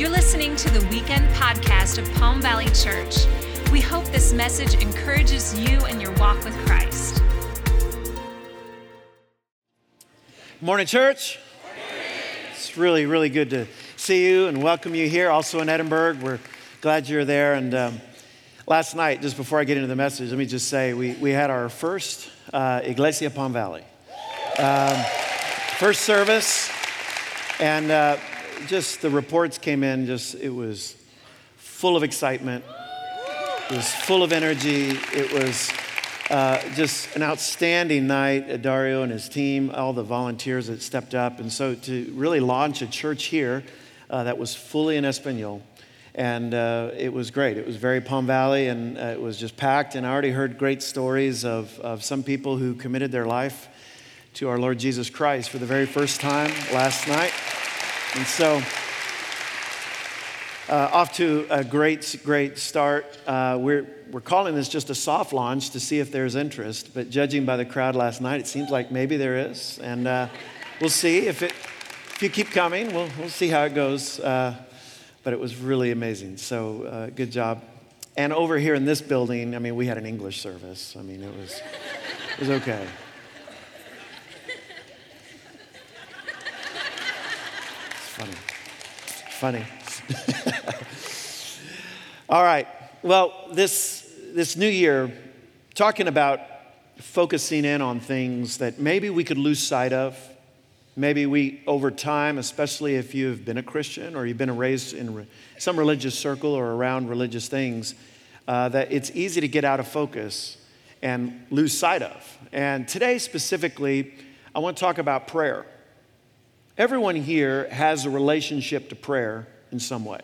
You're listening to the weekend podcast of Palm Valley Church. We hope this message encourages you in your walk with Christ. Morning, church. It's really, really good to see you and welcome you here. Also in Edinburgh, we're glad you're there. And last night, just before I get into the message, let me just say we had our first Iglesia Palm Valley. First service, and just the reports came in, it was full of excitement. It was full of energy. It was just an outstanding night. Dario and his team, all the volunteers that stepped up. And so to really launch a church here that was fully in Espanol, and it was great. It was very Palm Valley, and it was just packed. And I already heard great stories of some people who committed their life to our Lord Jesus Christ for the very first time last night. And so off to a great start. We're calling this just a soft launch to see if there's interest, but judging by the crowd last night, it seems like maybe there is, and we'll see if you keep coming. We'll see how it goes. But it was really amazing. So good job. And over here in this building, I mean, we had an English service. I mean, it was okay. It's funny. All right. Well, this new year, talking about focusing in on things that maybe we could lose sight of. Maybe we, over time, especially if you've been a Christian or you've been raised in some religious circle or around religious things, that it's easy to get out of focus and lose sight of. And today specifically, I want to talk about prayer. Everyone here has a relationship to prayer in some way.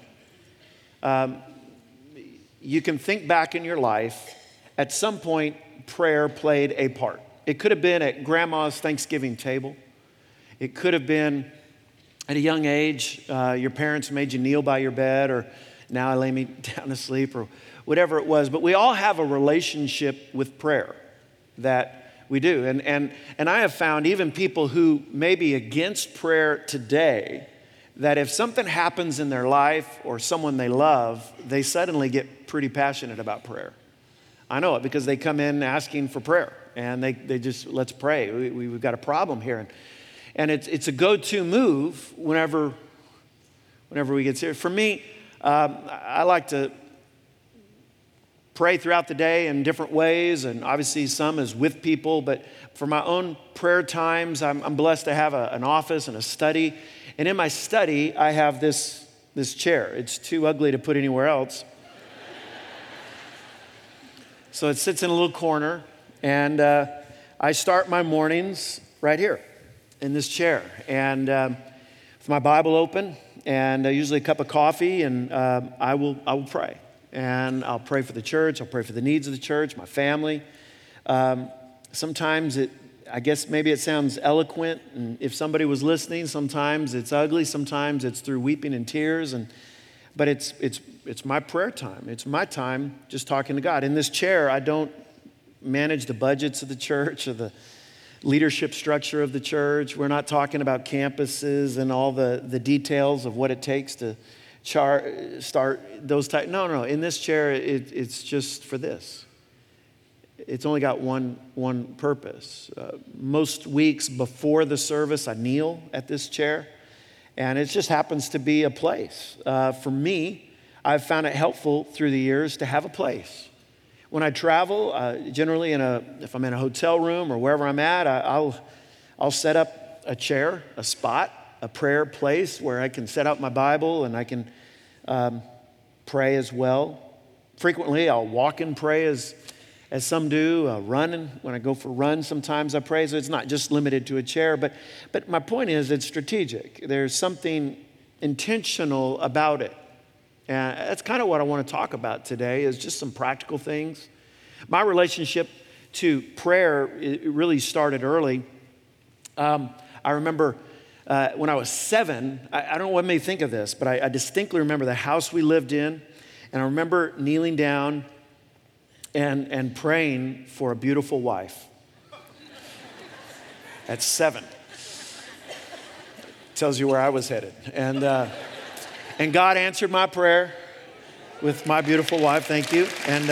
You can think back in your life, at some point, prayer played a part. It could have been at grandma's Thanksgiving table. It could have been at a young age, your parents made you kneel by your bed, or now I lay me down to sleep, or whatever it was. But we all have a relationship with prayer that we do. And I have found even people who may be against prayer today, that if something happens in their life or someone they love, they suddenly get pretty passionate about prayer. I know it because they come in asking for prayer, and they just, let's pray. We've got a problem here. And it's a go-to move whenever we get serious. For me, I like to pray throughout the day in different ways, and obviously some is with people, but for my own prayer times, I'm blessed to have an office and a study. And in my study, I have this chair. It's too ugly to put anywhere else. So it sits in a little corner, and I start my mornings right here in this chair. And with my Bible open, and usually a cup of coffee, and I will pray. And I'll pray for the church. I'll pray for the needs of the church, my family. Sometimes I guess maybe it sounds eloquent, and if somebody was listening, sometimes it's ugly, sometimes it's through weeping and tears, but it's my prayer time. It's my time just talking to God. In this chair, I don't manage the budgets of the church or the leadership structure of the church. We're not talking about campuses and all the details of what it takes to start those type. No. In this chair, it's just for this. It's only got one purpose. Most weeks before the service, I kneel at this chair, and it just happens to be a place. For me, I've found it helpful through the years to have a place. When I travel, generally if I'm in a hotel room or wherever I'm at, I'll set up a chair, a spot, a prayer place where I can set out my Bible and I can pray as well. Frequently, I'll walk and pray as some do. Run, when I go for runs, sometimes I pray. So it's not just limited to a chair. But my point is, it's strategic. There's something intentional about it. And that's kind of what I want to talk about today, is just some practical things. My relationship to prayer, it really started early. I remember when I was 7, I don't know what made me think of this, but I distinctly remember the house we lived in, and I remember kneeling down and praying for a beautiful wife. At 7. Tells you where I was headed. And And God answered my prayer with my beautiful wife, thank you. And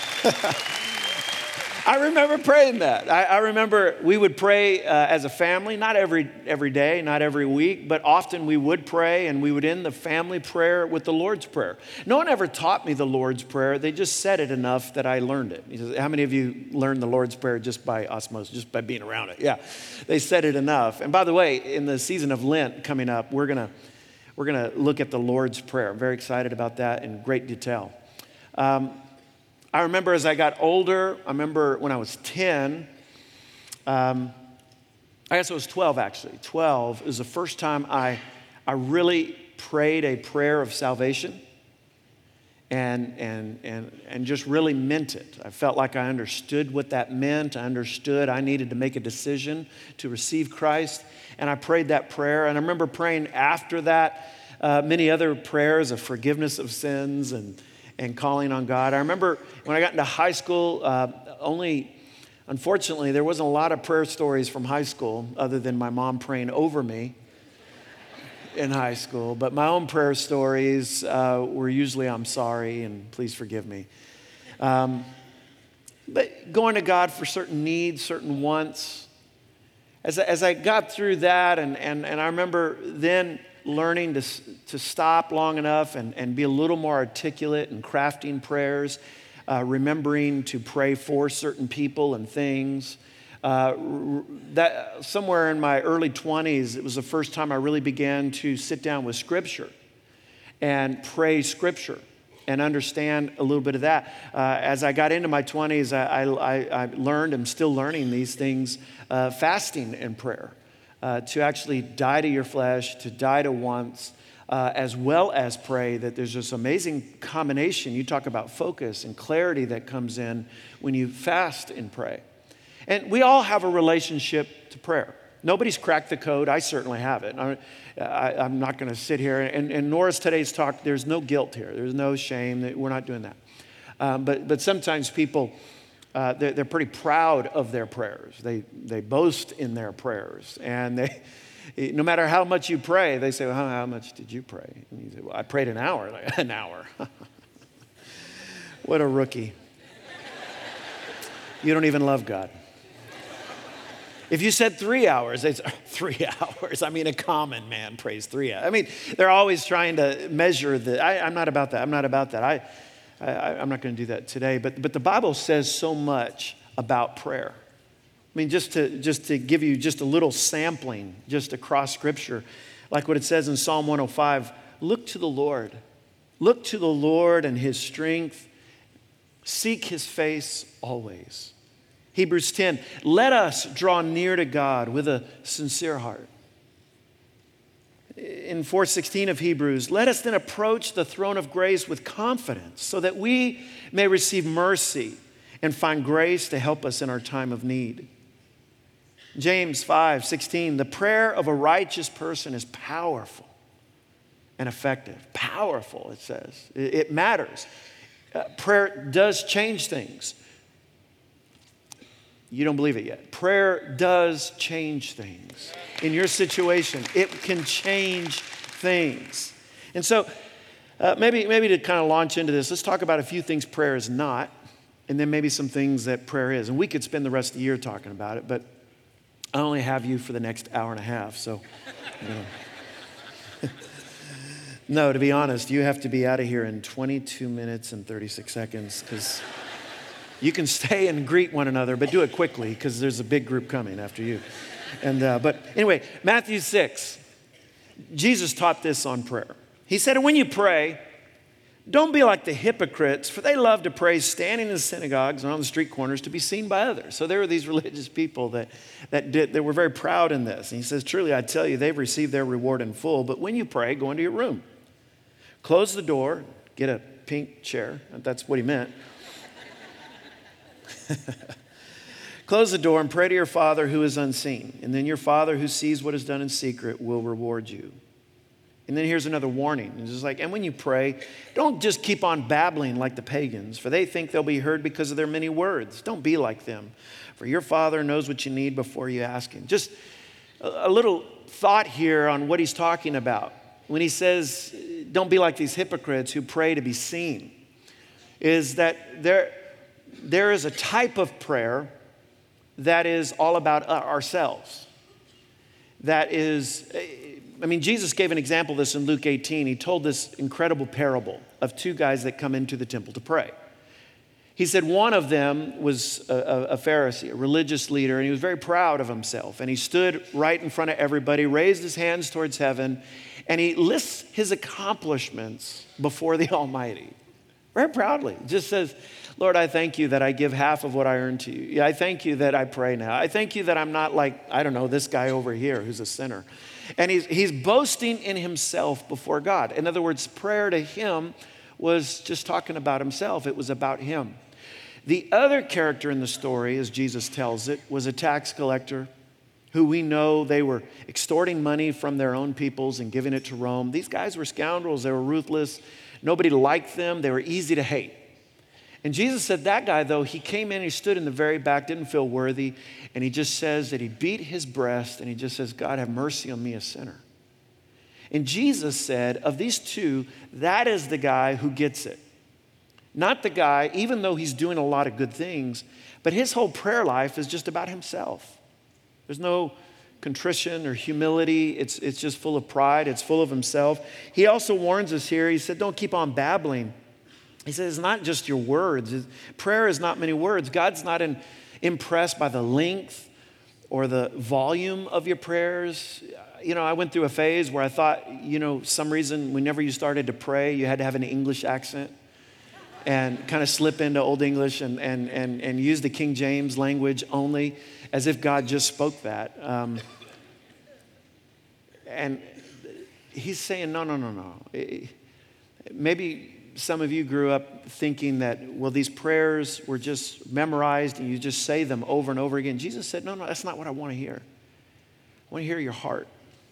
I remember praying that. I remember we would pray as a family, not every day, not every week, but often we would pray, and we would end the family prayer with the Lord's Prayer. No one ever taught me the Lord's Prayer. They just said it enough that I learned it. How many of you learned the Lord's Prayer just by osmosis, just by being around it? Yeah, they said it enough. And by the way, in the season of Lent coming up, we're gonna look at the Lord's Prayer. I'm very excited about that in great detail. I remember as I got older, I remember when I was 10, I guess it was 12 actually. 12 is the first time I really prayed a prayer of salvation and just really meant it. I felt like I understood what that meant. I understood I needed to make a decision to receive Christ, and I prayed that prayer. And I remember praying after that many other prayers of forgiveness of sins and calling on God. I remember when I got into high school, unfortunately, there wasn't a lot of prayer stories from high school other than my mom praying over me in high school. But my own prayer stories were usually, I'm sorry and please forgive me. But going to God for certain needs, certain wants. As I got through that, and I remember then learning to stop long enough and be a little more articulate in crafting prayers, remembering to pray for certain people and things. That somewhere in my early 20s, it was the first time I really began to sit down with Scripture and pray Scripture and understand a little bit of that. As I got into my 20s, I learned, I'm still learning these things, fasting and prayer. To actually die to your flesh, to die to wants, as well as pray, that there's this amazing combination. You talk about focus and clarity that comes in when you fast and pray. And we all have a relationship to prayer. Nobody's cracked the code. I certainly have it. I'm not going to sit here. And nor is today's talk, there's no guilt here. There's no shame. We're not doing that. But sometimes people, they're pretty proud of their prayers. They boast in their prayers. And no matter how much you pray, they say, well, how much did you pray? And you say, well, I prayed an hour. Like, an hour. What a rookie. You don't even love God. If you said 3 hours, they'd say, 3 hours. I mean, a common man prays 3 hours. I mean, they're always trying to measure I'm not about that. I'm not about that. I'm not going to do that today. But the Bible says so much about prayer. I mean, just to give you just a little sampling, just across Scripture, like what it says in Psalm 105, look to the Lord. Look to the Lord and His strength. Seek His face always. Hebrews 10, let us draw near to God with a sincere heart. In 4:16 of Hebrews, let us then approach the throne of grace with confidence so that we may receive mercy and find grace to help us in our time of need. James 5:16, the prayer of a righteous person is powerful and effective. Powerful, it says. It matters. Prayer does change things. You don't believe it yet. Prayer does change things. In your situation, it can change things. And so maybe to kind of launch into this, let's talk about a few things prayer is not, and then maybe some things that prayer is. And we could spend the rest of the year talking about it, but I only have you for the next hour and a half, so. No, to be honest, you have to be out of here in 22 minutes and 36 seconds, because you can stay and greet one another, but do it quickly because there's a big group coming after you. But anyway, Matthew 6, Jesus taught this on prayer. He said, when you pray, don't be like the hypocrites, for they love to pray standing in the synagogues and on the street corners to be seen by others. So there were these religious people that were very proud in this. And he says, truly, I tell you, they've received their reward in full. But when you pray, go into your room, close the door, get a pink chair. That's what he meant. Close the door and pray to your Father who is unseen. And then your Father who sees what is done in secret will reward you. And then here's another warning. It's just like, and when you pray, don't just keep on babbling like the pagans, for they think they'll be heard because of their many words. Don't be like them, for your Father knows what you need before you ask Him. Just a little thought here on what He's talking about. When He says, don't be like these hypocrites who pray to be seen, is that there is a type of prayer that is all about ourselves. That is, Jesus gave an example of this in Luke 18. He told this incredible parable of two guys that come into the temple to pray. He said one of them was a Pharisee, a religious leader, and he was very proud of himself. And he stood right in front of everybody, raised his hands towards heaven, and he lists his accomplishments before the Almighty. Very proudly. Just says, Lord, I thank you that I give half of what I earn to you. Yeah, I thank you that I pray now. I thank you that I'm not like, this guy over here who's a sinner. And he's boasting in himself before God. In other words, prayer to him was just talking about himself. It was about him. The other character in the story, as Jesus tells it, was a tax collector who we know they were extorting money from their own peoples and giving it to Rome. These guys were scoundrels. They were ruthless. Nobody liked them. They were easy to hate. And Jesus said that guy, though, he came in, he stood in the very back, didn't feel worthy, and he just says that he beat his breast and he just says, God, have mercy on me, a sinner. And Jesus said, of these two, that is the guy who gets it. Not the guy, even though he's doing a lot of good things, but his whole prayer life is just about himself. There's no contrition or humility. It's just full of pride. It's full of himself. He also warns us here. He said, don't keep on babbling. He says, it's not just your words. Prayer is not many words. God's not impressed by the length or the volume of your prayers. I went through a phase where I thought, some reason whenever you started to pray, you had to have an English accent and kind of slip into Old English and use the King James language only, as if God just spoke that. And he's saying, no. Maybe some of you grew up thinking that, these prayers were just memorized and you just say them over and over again. Jesus said, no, that's not what I want to hear. I want to hear your heart.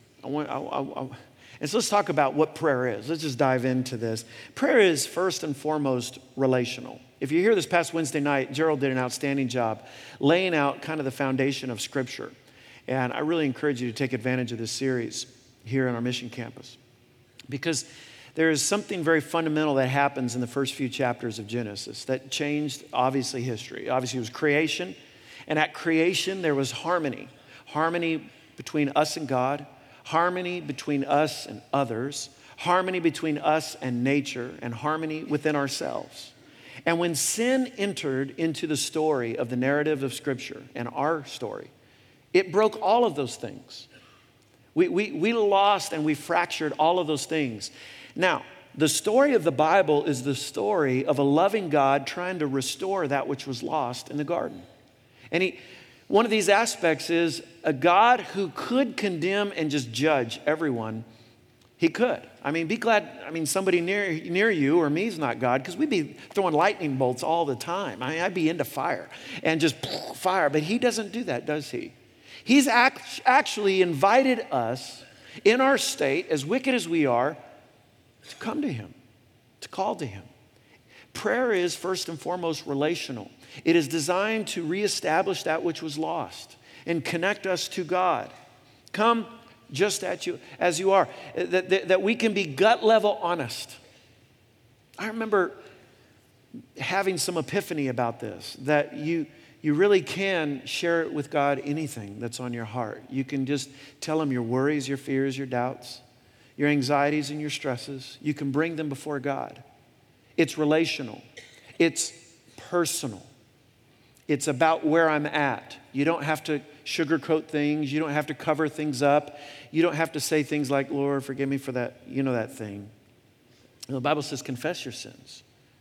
And so let's talk about what prayer is. Let's just dive into this. Prayer is first and foremost relational. If you're here this past Wednesday night, Gerald did an outstanding job laying out kind of the foundation of Scripture. And I really encourage you to take advantage of this series here on our mission campus, because there is something very fundamental that happens in the first few chapters of Genesis that changed, obviously, history. Obviously, it was creation. And at creation, there was harmony. Harmony between us and God. Harmony between us and others. Harmony between us and nature. And harmony within ourselves. And when sin entered into the story of the narrative of Scripture and our story, it broke all of those things. We lost and we fractured all of those things. Now, the story of the Bible is the story of a loving God trying to restore that which was lost in the garden. And one of these aspects is a God who could condemn and just judge everyone. He could. Be glad, somebody near you or me is not God, because we'd be throwing lightning bolts all the time. I'd be into fire and just fire. But he doesn't do that, does he? He's actually invited us in our state, as wicked as we are, to come to him, to call to him. Prayer is first and foremost relational. It is designed to reestablish that which was lost and connect us to God. Come just as you are, that we can be gut level honest. I remember having some epiphany about this, that you really can share it with God, anything that's on your heart. You can just tell him your worries, your fears, your doubts, your anxieties and your stresses. You can bring them before God. It's relational. It's personal. It's about where I'm at. You don't have to sugarcoat things. You don't have to cover things up. You don't have to say things like, Lord, forgive me for that, that thing. The Bible says, confess your sins.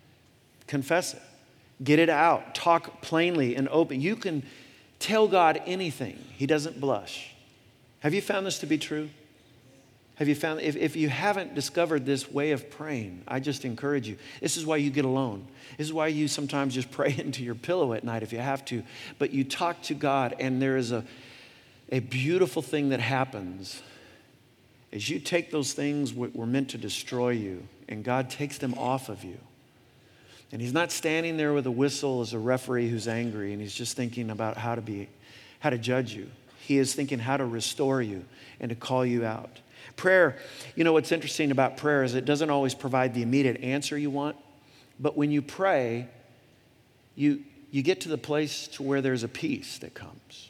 Confess it. Get it out. Talk plainly and open. You can tell God anything. He doesn't blush. Have you found this to be true? Have you found, if you haven't discovered this way of praying, I just encourage you. This is why you get alone. This is why you sometimes just pray into your pillow at night if you have to. But you talk to God, and there is a beautiful thing that happens as you take those things that were meant to destroy you, and God takes them off of you. And he's not standing there with a whistle as a referee who's angry, and he's just thinking about how to judge you. He is thinking how to restore you and to call you out. Prayer, you know what's interesting about prayer is it doesn't always provide the immediate answer you want, but when you pray, you get to the place to where there's a peace that comes.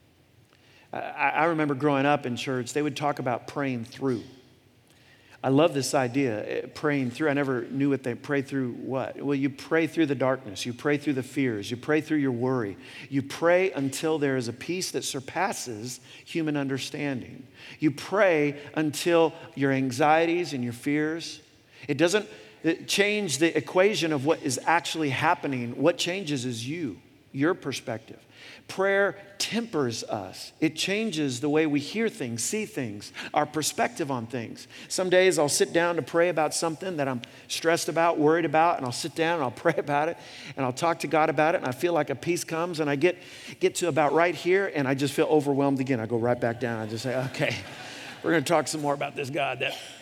I remember growing up in church, they would talk about praying through. I love this idea, praying through. I never knew what they pray through what. Well, you pray through the darkness. You pray through the fears. You pray through your worry. You pray until there is a peace that surpasses human understanding. You pray until your anxieties and your fears, it doesn't change the equation of what is actually happening. What changes is your perspective. Prayer tempers us. It changes the way we hear things, see things, our perspective on things. Some days I'll sit down to pray about something that I'm stressed about, worried about, and I'll sit down and I'll pray about it, and I'll talk to God about it, and I feel like a peace comes, and I get to about right here, and I just feel overwhelmed again. I go right back down. I just say, okay, we're going to talk some more about this God.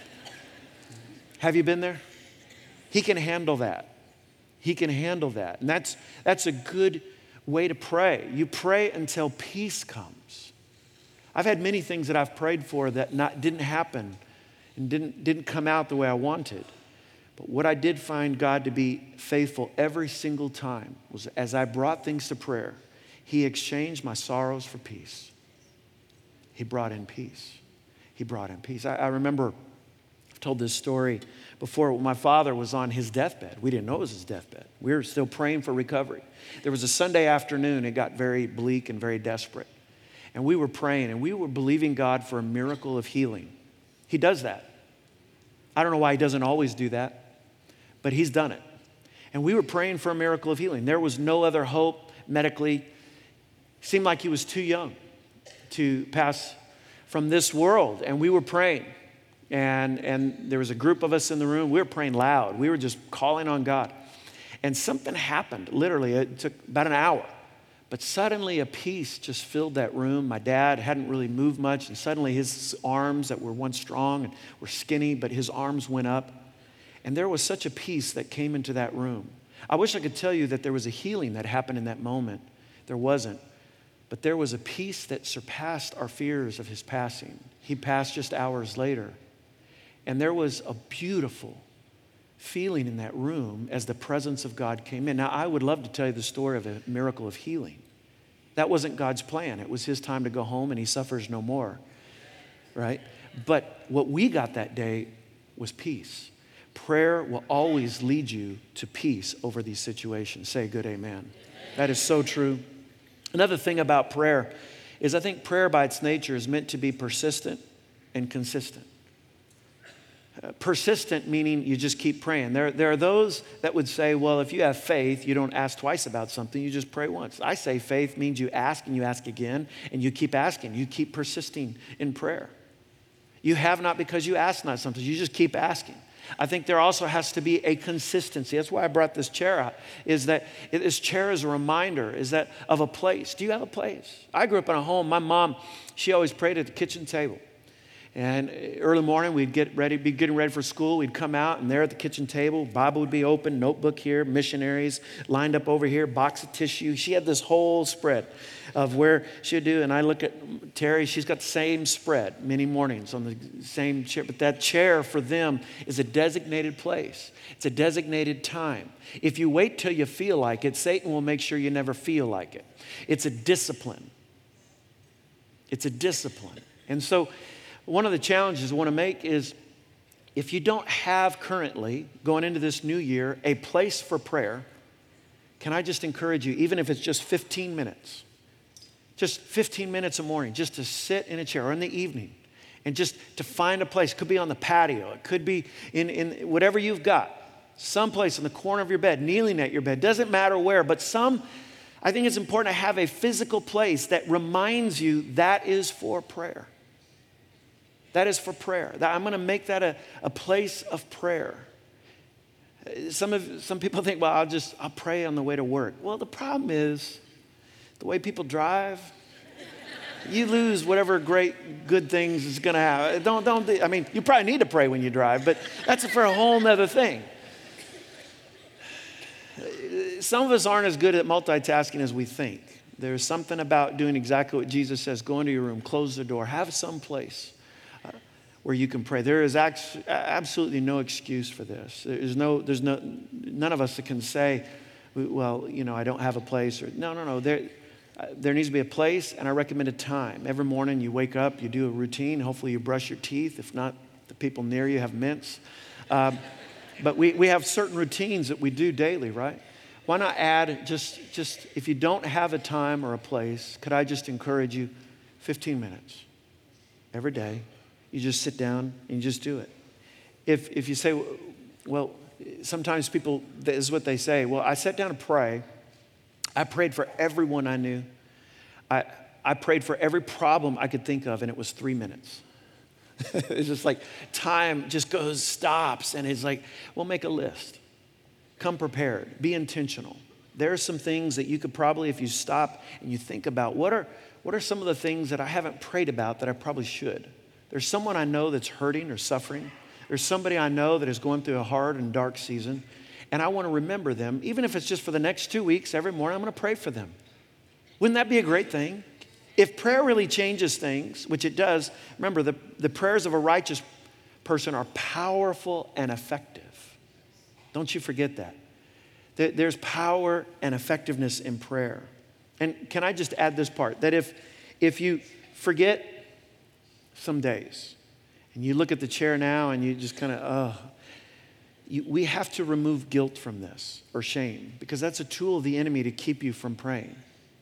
Have you been there? He can handle that. He can handle that. And that's a good way to pray. You pray until peace comes. I've had many things that I've prayed for that didn't happen and didn't come out the way I wanted. But what I did find God to be faithful every single time was as I brought things to prayer, He exchanged my sorrows for peace. He brought in peace. He brought in peace. I remember, I've told this story before. My father was on his deathbed. We didn't know it was his deathbed. We were still praying for recovery. There was a Sunday afternoon. It got very bleak and very desperate. And we were praying, and we were believing God for a miracle of healing. He does that. I don't know why He doesn't always do that, but He's done it. And we were praying for a miracle of healing. There was no other hope medically. It seemed like he was too young to pass from this world. And we were praying. And there was a group of us in the room. We were praying loud. We were just calling on God. And something happened. Literally, it took about an hour. But suddenly a peace just filled that room. My dad hadn't really moved much. And suddenly his arms that were once strong and were skinny, but his arms went up. And there was such a peace that came into that room. I wish I could tell you that there was a healing that happened in that moment. There wasn't. But there was a peace that surpassed our fears of his passing. He passed just hours later. And there was a beautiful feeling in that room as the presence of God came in. Now, I would love to tell you the story of a miracle of healing. That wasn't God's plan. It was His time to go home, and He suffers no more, right? But what we got that day was peace. Prayer will always lead you to peace over these situations. Say a good amen. That is so true. Another thing about prayer is I think prayer by its nature is meant to be persistent and consistent. Persistent meaning you just keep praying. There are those that would say, well, if you have faith, you don't ask twice about something, you just pray once. I say faith means you ask and you ask again, and you keep asking. You keep persisting in prayer. You have not because you ask not something. You just keep asking. I think there also has to be a consistency. That's why I brought this chair out, is that this chair is a reminder, is that of a place. Do you have a place? I grew up in a home. My mom, she always prayed at the kitchen table. And early morning, we'd be getting ready for school. We'd come out, and there at the kitchen table, Bible would be open, notebook here, missionaries lined up over here, box of tissue. She had this whole spread of where she would do. And I look at Terry, she's got the same spread many mornings on the same chair. But that chair for them is a designated place. It's a designated time. If you wait till you feel like it, Satan will make sure you never feel like it. It's a discipline. It's a discipline. And so one of the challenges I want to make is if you don't have currently, going into this new year, a place for prayer, can I just encourage you, even if it's just 15 minutes, just 15 minutes a morning, just to sit in a chair or in the evening and just to find a place. It could be on the patio. It could be in whatever you've got, someplace in the corner of your bed, kneeling at your bed. Doesn't matter where, but I think it's important to have a physical place that reminds you that is for prayer. That is for prayer. I'm going to make that a place of prayer. Some people think, well, I'll pray on the way to work. Well, the problem is the way people drive, you lose whatever good things is going to happen. You probably need to pray when you drive, but that's for a whole nother thing. Some of us aren't as good at multitasking as we think. There's something about doing exactly what Jesus says. Go into your room, close the door, have some place where you can pray. There is absolutely no excuse for this. None of us that can say, well, I don't have a place. Or no. There needs to be a place, and I recommend a time. Every morning you wake up, you do a routine. Hopefully you brush your teeth. If not, the people near you have mints. But we have certain routines that we do daily, right? Why not add just if you don't have a time or a place, could I just encourage you 15 minutes every day? You just sit down and you just do it. If you say, well, sometimes people, this is what they say, well, I sat down to pray. I prayed for everyone I knew. I prayed for every problem I could think of, and it was 3 minutes. It's just like time just stops, and it's like, well, make a list. Come prepared. Be intentional. There are some things that you could probably, if you stop and you think about, what are some of the things that I haven't prayed about that I probably should? There's someone I know that's hurting or suffering. There's somebody I know that is going through a hard and dark season, and I want to remember them. Even if it's just for the next 2 weeks, every morning I'm going to pray for them. Wouldn't that be a great thing? If prayer really changes things, which it does, remember the prayers of a righteous person are powerful and effective. Don't you forget that. There's power and effectiveness in prayer. And can I just add this part? That if you forget some days and you look at the chair now and you just kind of, we have to remove guilt from this or shame, because that's a tool of the enemy to keep you from praying.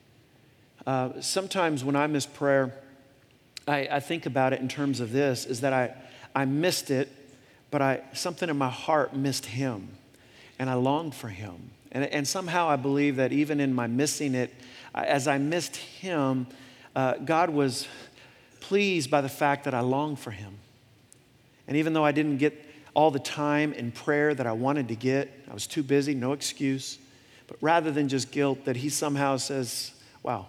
Sometimes when I miss prayer, I think about it in terms of this, is that I missed it, but something in my heart missed him. And I longed for him. And somehow I believe that even in my missing it, as I missed him, God was pleased by the fact that I longed for him. And even though I didn't get all the time in prayer that I wanted to get, I was too busy, no excuse. But rather than just guilt, that he somehow says, wow,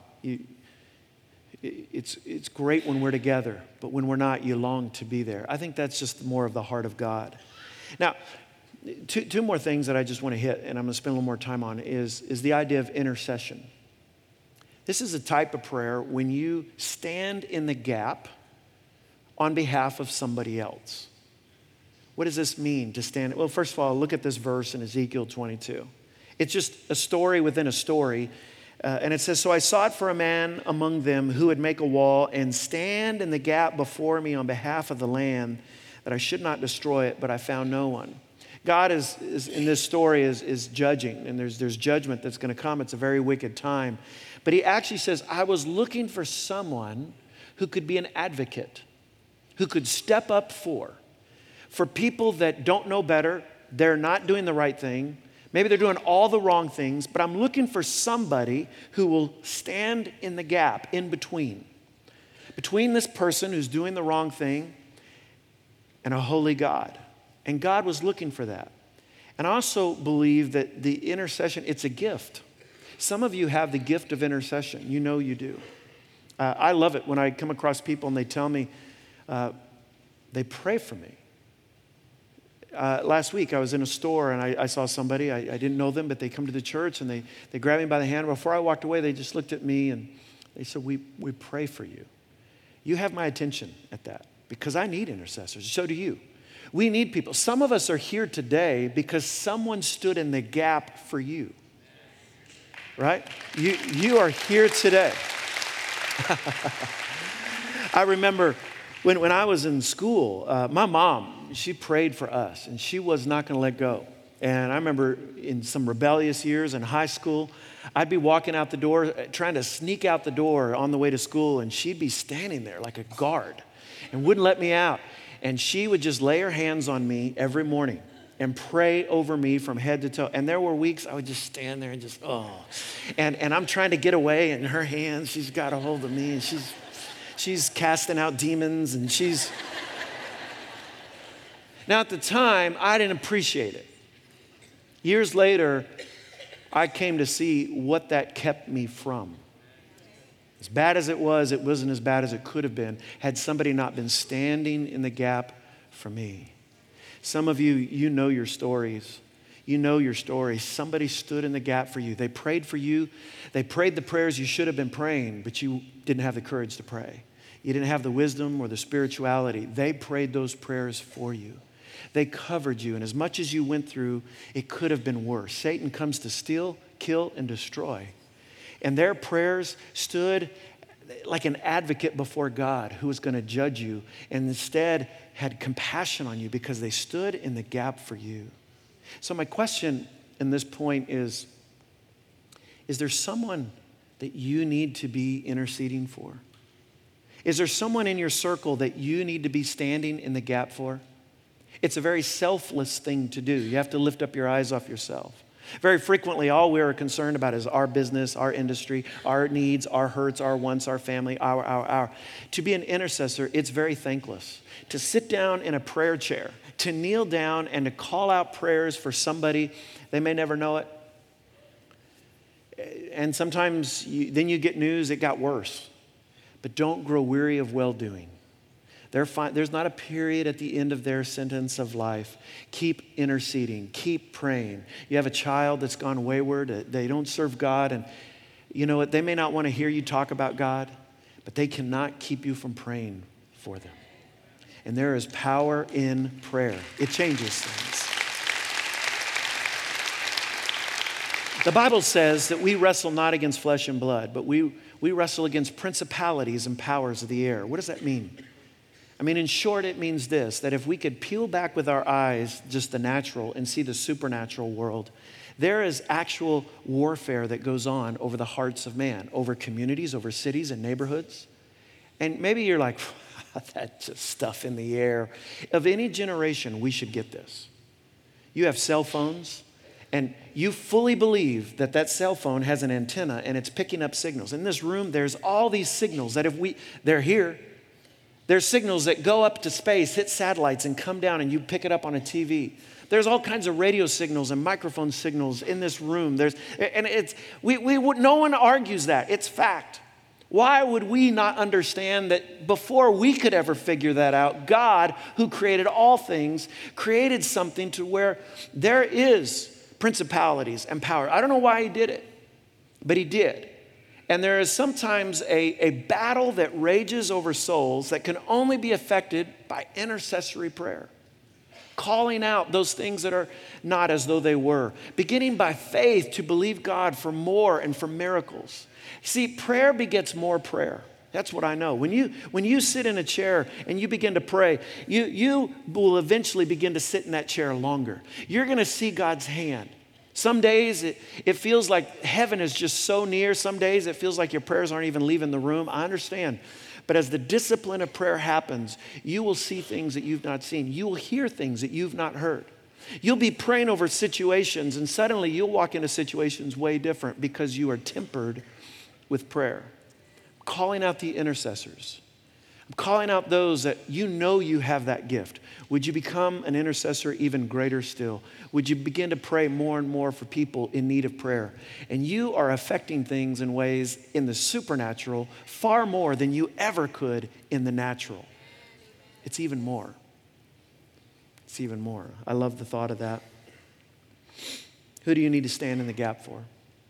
it's great when we're together, but when we're not, you long to be there. I think that's just more of the heart of God. Now, two more things that I just want to hit, and I'm going to spend a little more time on, is the idea of intercession. This is a type of prayer when you stand in the gap on behalf of somebody else. What does this mean to stand? Well, first of all, look at this verse in Ezekiel 22. It's just a story within a story. And it says, so I sought for a man among them who would make a wall and stand in the gap before me on behalf of the land, that I should not destroy it, but I found no one. God is in this story is judging, and there's judgment that's going to come. It's a very wicked time. But he actually says, I was looking for someone who could be an advocate, who could step up for people that don't know better, they're not doing the right thing, maybe they're doing all the wrong things, but I'm looking for somebody who will stand in the gap in between this person who's doing the wrong thing and a holy God. And God was looking for that. And I also believe that the intercession, it's a gift. Some of you have the gift of intercession. You know you do. I love it when I come across people and they tell me they pray for me. Last week I was in a store and I saw somebody, I didn't know them, but they come to the church and they grabbed me by the hand. Before I walked away, they just looked at me and they said, we pray for you. You have my attention at that because I need intercessors. So do you. We need people. Some of us are here today because someone stood in the gap for you. Right? You are here today. I remember when I was in school, my mom, she prayed for us and she was not going to let go. And I remember in some rebellious years in high school, I'd be walking out the door, trying to sneak out the door on the way to school, and she'd be standing there like a guard and wouldn't let me out. And she would just lay her hands on me every morning and pray over me from head to toe. And there were weeks I would just stand there and just, And I'm trying to get away, and her hands, she's got a hold of me, and she's casting out demons, and she's... Now, at the time, I didn't appreciate it. Years later, I came to see what that kept me from. As bad as it wasn't as bad as it could have been had somebody not been standing in the gap for me. Some of you, you know your stories. You know your story. Somebody stood in the gap for you. They prayed for you. They prayed the prayers you should have been praying, but you didn't have the courage to pray. You didn't have the wisdom or the spirituality. They prayed those prayers for you. They covered you. And as much as you went through, it could have been worse. Satan comes to steal, kill, and destroy. And their prayers stood like an advocate before God who was going to judge you, and instead had compassion on you because they stood in the gap for you. So my question in this point is there someone that you need to be interceding for? Is there someone in your circle that you need to be standing in the gap for? It's a very selfless thing to do. You have to lift up your eyes off yourself. Very frequently, all we are concerned about is our business, our industry, our needs, our hurts, our wants, our family, our. To be an intercessor, it's very thankless. To sit down in a prayer chair, to kneel down and to call out prayers for somebody, they may never know it. And sometimes then you get news, it got worse. But don't grow weary of well-doing. There's not a period at the end of their sentence of life. Keep interceding. Keep praying. You have a child that's gone wayward. They don't serve God. And you know what? They may not want to hear you talk about God, but they cannot keep you from praying for them. And there is power in prayer. It changes things. The Bible says that we wrestle not against flesh and blood, but we wrestle against principalities and powers of the air. What does that mean? I mean, in short, it means this, that if we could peel back with our eyes just the natural and see the supernatural world, there is actual warfare that goes on over the hearts of man, over communities, over cities and neighborhoods. And maybe you're like, that's just stuff in the air. Of any generation, we should get this. You have cell phones, and you fully believe that that cell phone has an antenna and it's picking up signals. In this room, there's all these signals that they're here. There's signals that go up to space, hit satellites, and come down, and you pick it up on a TV. There's all kinds of radio signals and microphone signals in this room. No one argues that. It's fact. Why would we not understand that before we could ever figure that out, God, who created all things, created something to where there is principalities and power. I don't know why he did it, but he did. And there is sometimes a battle that rages over souls that can only be affected by intercessory prayer. Calling out those things that are not as though they were. Beginning by faith to believe God for more and for miracles. See, prayer begets more prayer. That's what I know. When you sit in a chair and you begin to pray, you will eventually begin to sit in that chair longer. You're going to see God's hand. Some days it feels like heaven is just so near. Some days it feels like your prayers aren't even leaving the room. I understand. But as the discipline of prayer happens, you will see things that you've not seen. You will hear things that you've not heard. You'll be praying over situations, and suddenly you'll walk into situations way different because you are tempered with prayer. I'm calling out the intercessors. I'm calling out those that you know you have that gift. Would you become an intercessor even greater still? Would you begin to pray more and more for people in need of prayer? And you are affecting things in ways in the supernatural far more than you ever could in the natural. It's even more. It's even more. I love the thought of that. Who do you need to stand in the gap for?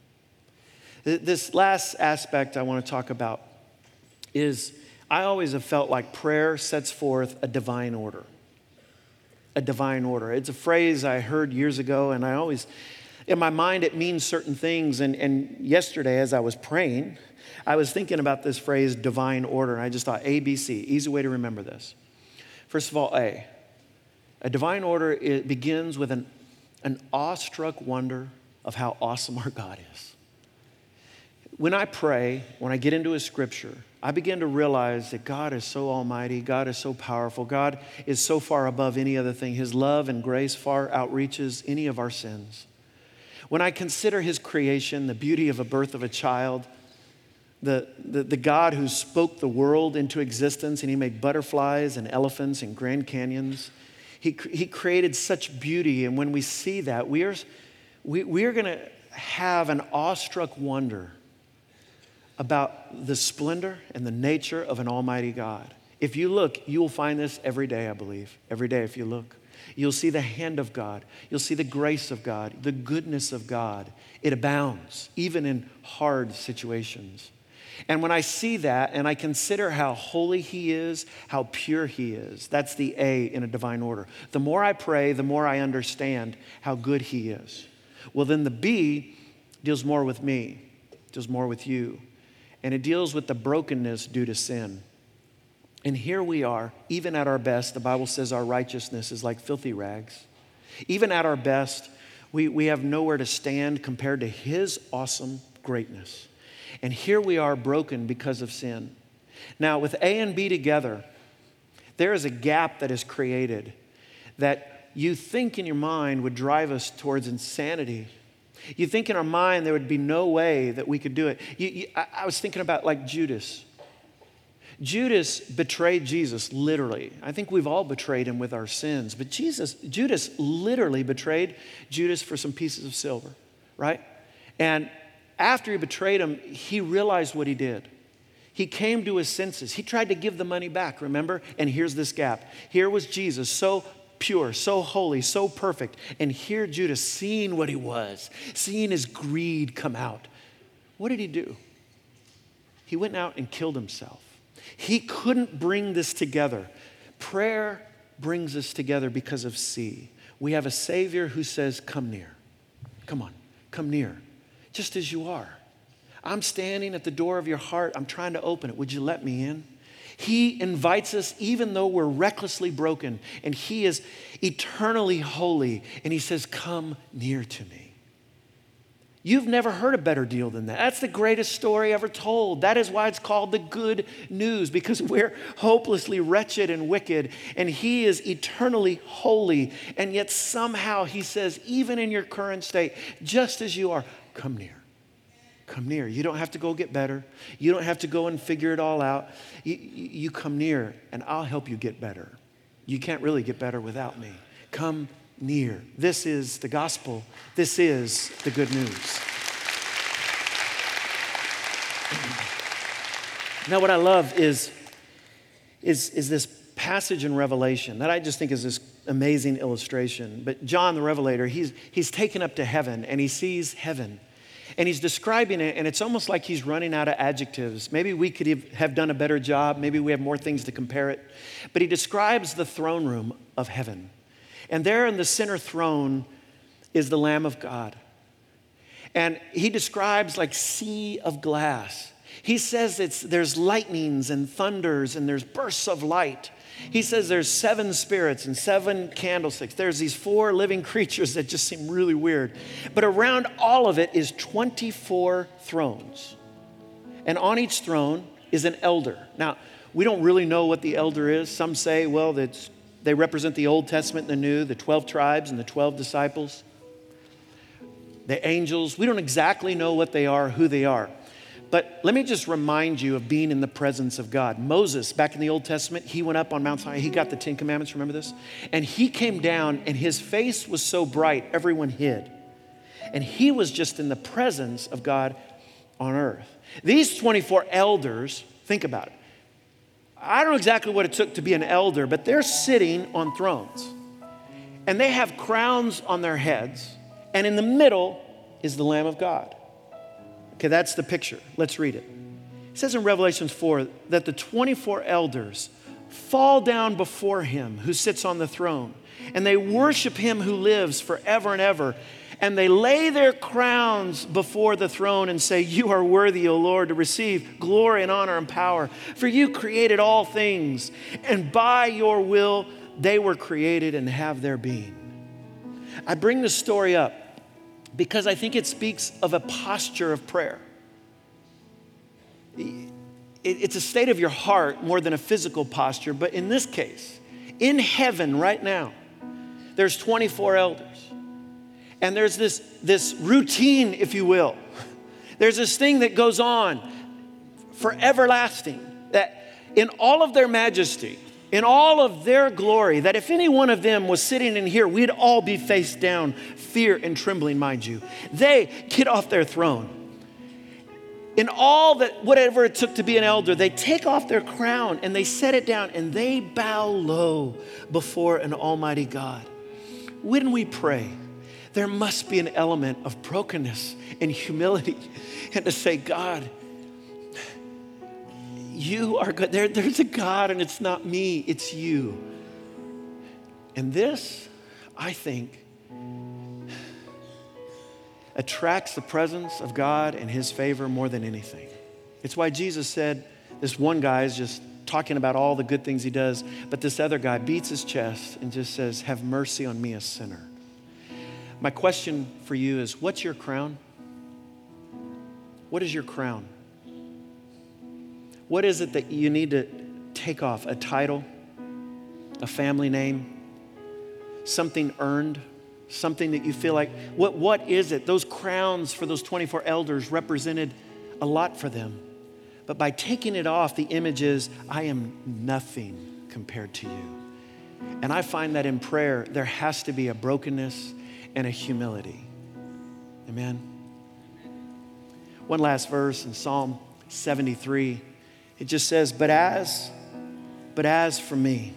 This last aspect I want to talk about is I always have felt like prayer sets forth a divine order. A divine order. It's a phrase I heard years ago, and I always, in my mind, it means certain things. And yesterday, as I was praying, I was thinking about this phrase, divine order, and I just thought, ABC, easy way to remember this. First of all, A divine order, it begins with an awestruck wonder of how awesome our God is. When I pray, when I get into a scripture, I begin to realize that God is so almighty, God is so powerful, God is so far above any other thing. His love and grace far outreaches any of our sins. When I consider his creation, the beauty of a birth of a child, the God who spoke the world into existence, and he made butterflies and elephants and Grand Canyons. He created such beauty, and when we see that, we are going to have an awestruck wonder about the splendor and the nature of an almighty God. If you look, you will find this every day, I believe. Every day if you look. You'll see the hand of God. You'll see the grace of God, the goodness of God. It abounds, even in hard situations. And when I see that and I consider how holy he is, how pure he is, that's the A in a divine order. The more I pray, the more I understand how good he is. Well, then the B deals more with me, deals more with you. And it deals with the brokenness due to sin. And here we are, even at our best, the Bible says our righteousness is like filthy rags. Even at our best, we have nowhere to stand compared to his awesome greatness. And here we are broken because of sin. Now, with A and B together, there is a gap that is created that you think in your mind would drive us towards insanity. You think in our mind there would be no way that we could do it. I was thinking about like Judas. Judas betrayed Jesus, literally. I think we've all betrayed him with our sins. But Judas literally betrayed Judas for some pieces of silver, right? And after he betrayed him, he realized what he did. He came to his senses. He tried to give the money back, remember? And here's this gap. Here was Jesus, so pure, so holy, so perfect. And here Judas, seeing what he was, seeing his greed come out. What did he do? He went out and killed himself. He couldn't bring this together. Prayer brings us together because of C. We have a Savior who says, come near. Come on, come near. Just as you are. I'm standing at the door of your heart. I'm trying to open it. Would you let me in? He invites us even though we're recklessly broken, and he is eternally holy, and he says, come near to me. You've never heard a better deal than that. That's the greatest story ever told. That is why it's called the good news, because we're hopelessly wretched and wicked, and he is eternally holy. And yet somehow he says, even in your current state, just as you are, come near. Come near. You don't have to go get better. You don't have to go and figure it all out. You come near, and I'll help you get better. You can't really get better without me. Come near. This is the gospel. This is the good news. Now, what I love is this passage in Revelation that I just think is this amazing illustration. But John the Revelator, he's taken up to heaven, and he sees heaven. And he's describing it, and it's almost like he's running out of adjectives. Maybe we could have done a better job. Maybe we have more things to compare it. But he describes the throne room of heaven. And there in the center throne is the Lamb of God. And he describes like sea of glass. He says there's lightnings and thunders and there's bursts of light. He says there's 7 spirits and 7 candlesticks. There's these 4 living creatures that just seem really weird. But around all of it is 24 thrones. And on each throne is an elder. Now, we don't really know what the elder is. Some say, well, they represent the Old Testament and the New, the 12 tribes and the 12 disciples, the angels. We don't exactly know what they are, who they are. But let me just remind you of being in the presence of God. Moses, back in the Old Testament, he went up on Mount Sinai. He got the 10 Commandments, remember this? And he came down, and his face was so bright, everyone hid. And he was just in the presence of God on earth. These 24 elders, think about it. I don't know exactly what it took to be an elder, but they're sitting on thrones. And they have crowns on their heads. And in the middle is the Lamb of God. Okay, that's the picture. Let's read it. It says in Revelation 4 that the 24 elders fall down before him who sits on the throne. And they worship him who lives forever and ever. And they lay their crowns before the throne and say, you are worthy, O Lord, to receive glory and honor and power. For you created all things, and by your will they were created and have their being. I bring this story up because I think it speaks of a posture of prayer. It's a state of your heart more than a physical posture, but in this case, in heaven right now, there's 24 elders. And there's this routine, if you will. There's this thing that goes on for everlasting, that in all of their majesty, in all of their glory, that if any one of them was sitting in here, we'd all be face down, fear and trembling, mind you. They get off their throne. In all that, whatever it took to be an elder, they take off their crown and they set it down and they bow low before an almighty God. When we pray, there must be an element of brokenness and humility and to say, God, You are good. There's a God, and it's not me, it's you. And this, I think, attracts the presence of God and his favor more than anything. It's why Jesus said, this one guy is just talking about all the good things he does, but this other guy beats his chest and just says, have mercy on me, a sinner. My question for you is, what's your crown? What is your crown? What is it that you need to take off? A title? A family name? Something earned? Something that you feel like, what is it? Those crowns for those 24 elders represented a lot for them. But by taking it off, the image is, I am nothing compared to you. And I find that in prayer, there has to be a brokenness and a humility. Amen. One last verse in Psalm 73. It just says, but as for me,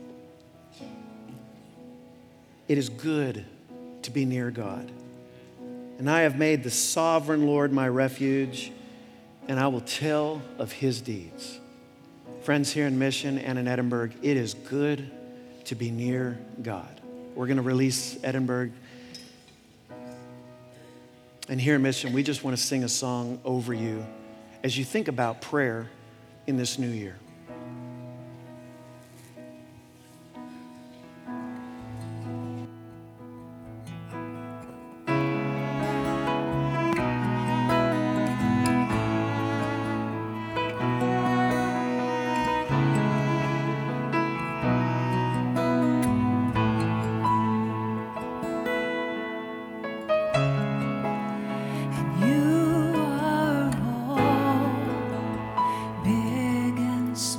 it is good to be near God. And I have made the sovereign Lord my refuge, and I will tell of his deeds. Friends here in Mission and in Edinburgh, it is good to be near God. We're going to release Edinburgh. And here in Mission, we just want to sing a song over you as you think about prayer in this new year. You are all big and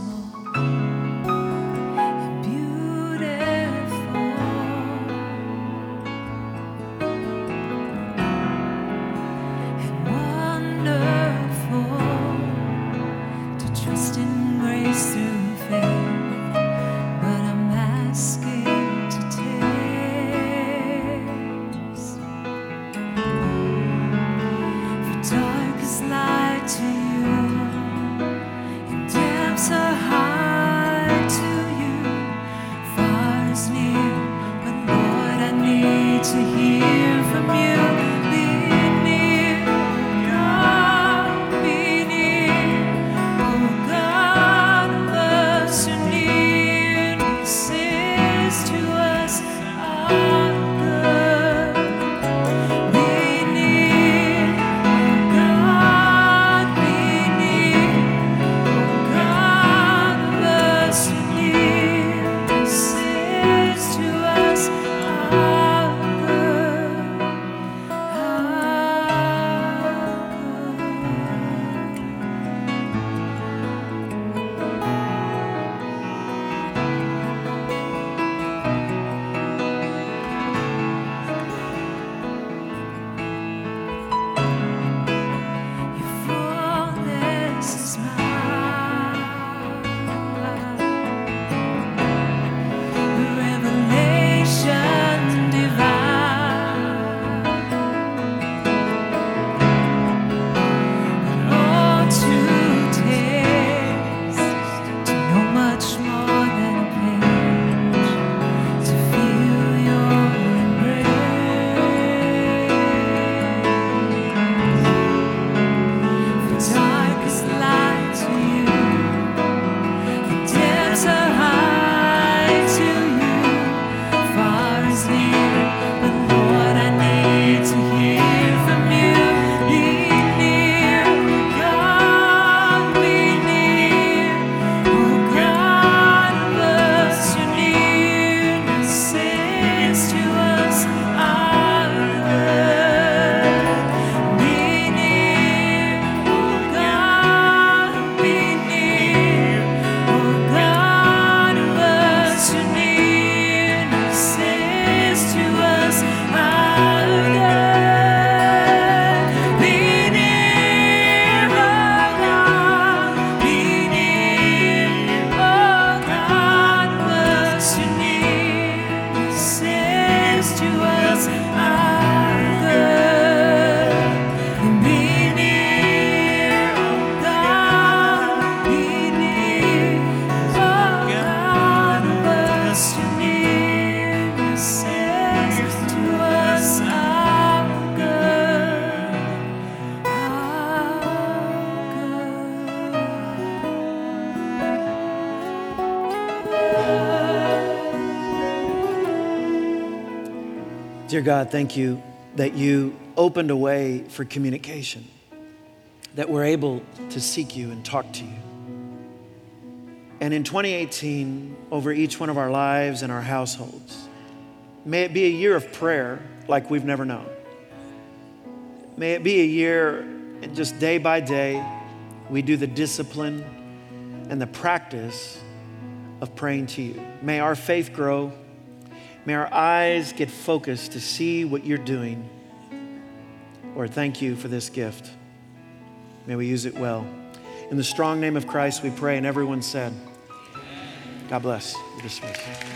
Dear God, thank you that you opened a way for communication, that we're able to seek you and talk to you. And in 2018, over each one of our lives and our households, may it be a year of prayer like we've never known. May it be a year, just day by day, we do the discipline and the practice of praying to you. May our faith grow. May our eyes get focused to see what you're doing. Lord, thank you for this gift. May we use it well. In the strong name of Christ we pray, and everyone said, God bless. You're dismissed.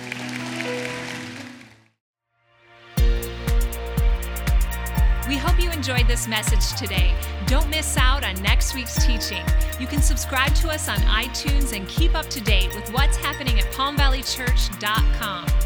We hope you enjoyed this message today. Don't miss out on next week's teaching. You can subscribe to us on iTunes and keep up to date with what's happening at palmvalleychurch.com.